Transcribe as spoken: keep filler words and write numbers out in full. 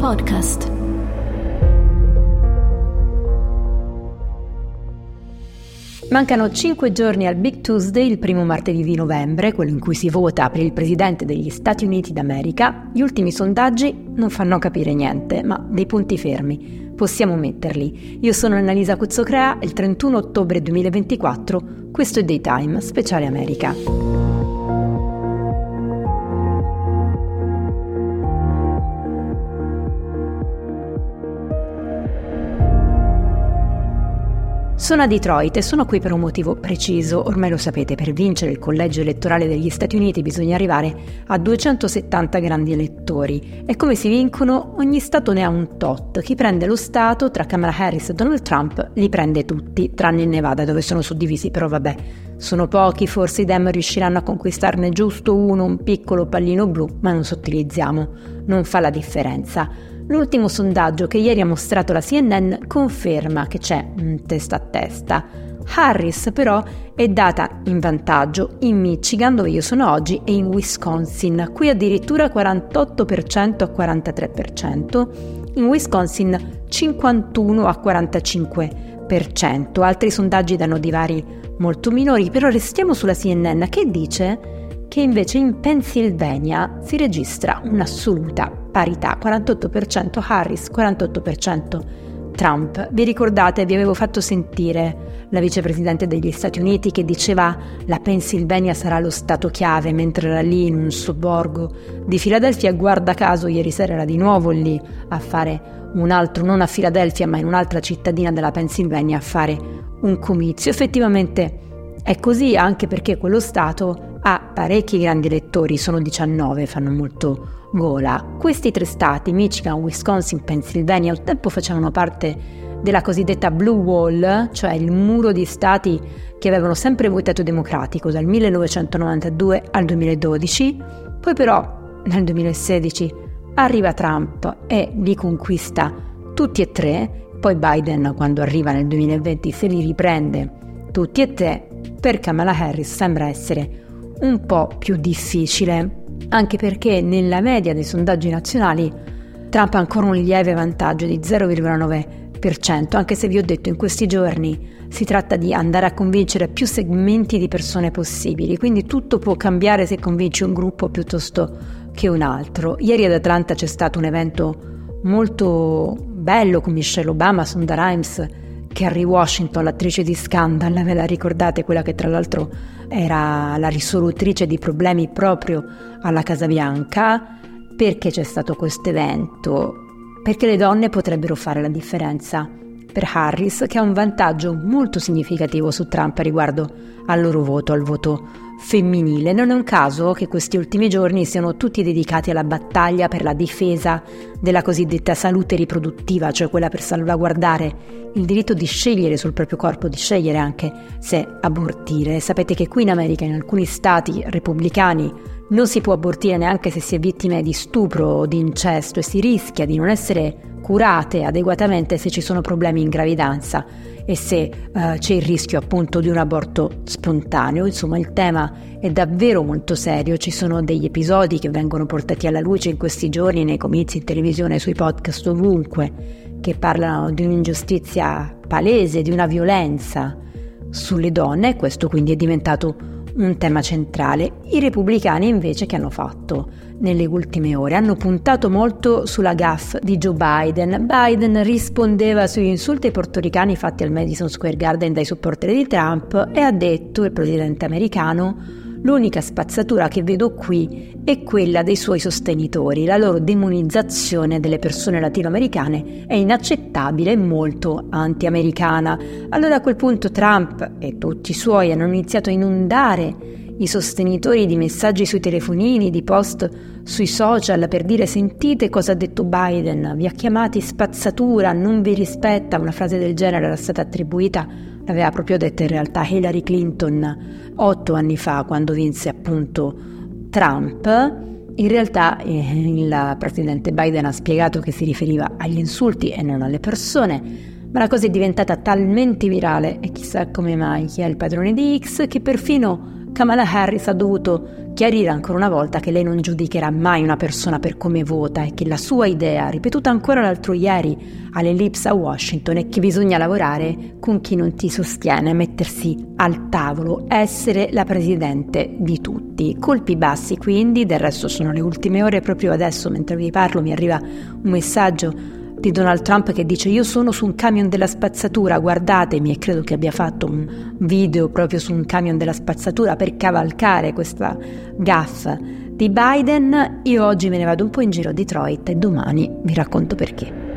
Podcast. Mancano cinque giorni al Big Tuesday, il primo martedì di novembre, quello in cui si vota per il presidente degli Stati Uniti d'America. Gli ultimi sondaggi non fanno capire niente, ma dei punti fermi possiamo metterli. Io sono Annalisa Cuzzocrea, il trentuno ottobre duemilaventiquattro, questo è Daytime, speciale America. Sono a Detroit e sono qui per un motivo preciso, ormai lo sapete, per vincere il collegio elettorale degli Stati Uniti bisogna arrivare a duecentosettanta grandi elettori e come si vincono? Ogni stato ne ha un tot, chi prende lo stato tra Kamala Harris e Donald Trump li prende tutti, tranne il Nevada dove sono suddivisi, però vabbè, sono pochi, forse i Dem riusciranno a conquistarne giusto uno, un piccolo pallino blu, ma non sottilizziamo, non fa la differenza. L'ultimo sondaggio che ieri ha mostrato la C N N conferma che c'è un testa a testa. Harris però è data in vantaggio in Michigan, dove io sono oggi, e in Wisconsin, qui addirittura quarantotto per cento a quarantatré per cento, in Wisconsin cinquantuno a quarantacinque per cento. Altri sondaggi danno divari molto minori, però restiamo sulla C N N che dice che invece in Pennsylvania si registra un'assoluta parità, quarantotto per cento Harris, quarantotto per cento Trump. Vi ricordate, vi avevo fatto sentire la vicepresidente degli Stati Uniti che diceva la Pennsylvania sarà lo stato chiave mentre era lì in un sobborgo di Filadelfia. Guarda caso ieri sera era di nuovo lì a fare un altro, non a Filadelfia ma in un'altra cittadina della Pennsylvania a fare un comizio. Effettivamente è così, anche perché quello stato ha parecchi grandi elettori, sono diciannove, fanno molto gola. Questi tre stati, Michigan, Wisconsin, Pennsylvania, un tempo facevano parte della cosiddetta Blue Wall, cioè il muro di stati che avevano sempre votato democratico dal millenovecentonovantadue al duemiladodici, poi però nel duemilasedici arriva Trump e li conquista tutti e tre, poi Biden quando arriva nel duemilaventi se li riprende tutti e tre. Per Kamala Harris sembra essere un po' più difficile, anche perché nella media dei sondaggi nazionali Trump ha ancora un lieve vantaggio di zero virgola nove per cento, anche se vi ho detto in questi giorni si tratta di andare a convincere più segmenti di persone possibili, quindi tutto può cambiare se convinci un gruppo piuttosto che un altro. Ieri ad Atlanta c'è stato un evento molto bello con Michelle Obama, Shonda Rhimes, Kerry Washington, l'attrice di Scandal, ve la ricordate, quella che tra l'altro era la risolutrice di problemi proprio alla Casa Bianca. Perché c'è stato questo evento? Perché le donne potrebbero fare la differenza. Per Harris, che ha un vantaggio molto significativo su Trump riguardo al loro voto, al voto femminile. Non è un caso che questi ultimi giorni siano tutti dedicati alla battaglia per la difesa della cosiddetta salute riproduttiva, cioè quella per salvaguardare il diritto di scegliere sul proprio corpo, di scegliere anche se abortire. Sapete che qui in America, in alcuni stati repubblicani, non si può abortire neanche se si è vittime di stupro o di incesto e si rischia di non essere curate adeguatamente se ci sono problemi in gravidanza e se uh, c'è il rischio appunto di un aborto spontaneo. Insomma, il tema è davvero molto serio, ci sono degli episodi che vengono portati alla luce in questi giorni nei comizi, in televisione, sui podcast, ovunque, che parlano di un'ingiustizia palese, di una violenza sulle donne, e questo quindi è diventato un tema centrale. I repubblicani invece che hanno fatto nelle ultime ore? Hanno puntato molto sulla gaffe di Joe Biden. Biden rispondeva sugli insulti ai portoricani fatti al Madison Square Garden dai supporter di Trump e ha detto, il presidente americano, l'unica spazzatura che vedo qui è quella dei suoi sostenitori. La loro demonizzazione delle persone latinoamericane è inaccettabile e molto anti-americana. Allora a quel punto Trump e tutti i suoi hanno iniziato a inondare i sostenitori di messaggi sui telefonini, di post sui social per dire: sentite cosa ha detto Biden, vi ha chiamati spazzatura, non vi rispetta. Una frase del genere era stata attribuita, l'aveva proprio detta in realtà Hillary Clinton otto anni fa quando vinse appunto Trump. In realtà eh, il presidente Biden ha spiegato che si riferiva agli insulti e non alle persone, ma la cosa è diventata talmente virale, e chissà come mai chi è il padrone di X, che perfino Kamala Harris ha dovuto chiarire ancora una volta che lei non giudicherà mai una persona per come vota e che la sua idea, ripetuta ancora l'altro ieri all'Ellipse a Washington, è che bisogna lavorare con chi non ti sostiene, mettersi al tavolo, essere la presidente di tutti. Colpi bassi quindi, del resto sono le ultime ore, proprio adesso mentre vi parlo mi arriva un messaggio di Donald Trump che dice: io sono su un camion della spazzatura, guardatemi, e credo che abbia fatto un video proprio su un camion della spazzatura per cavalcare questa gaffe di Biden. Io oggi me ne vado un po' in giro a Detroit e domani vi racconto perché.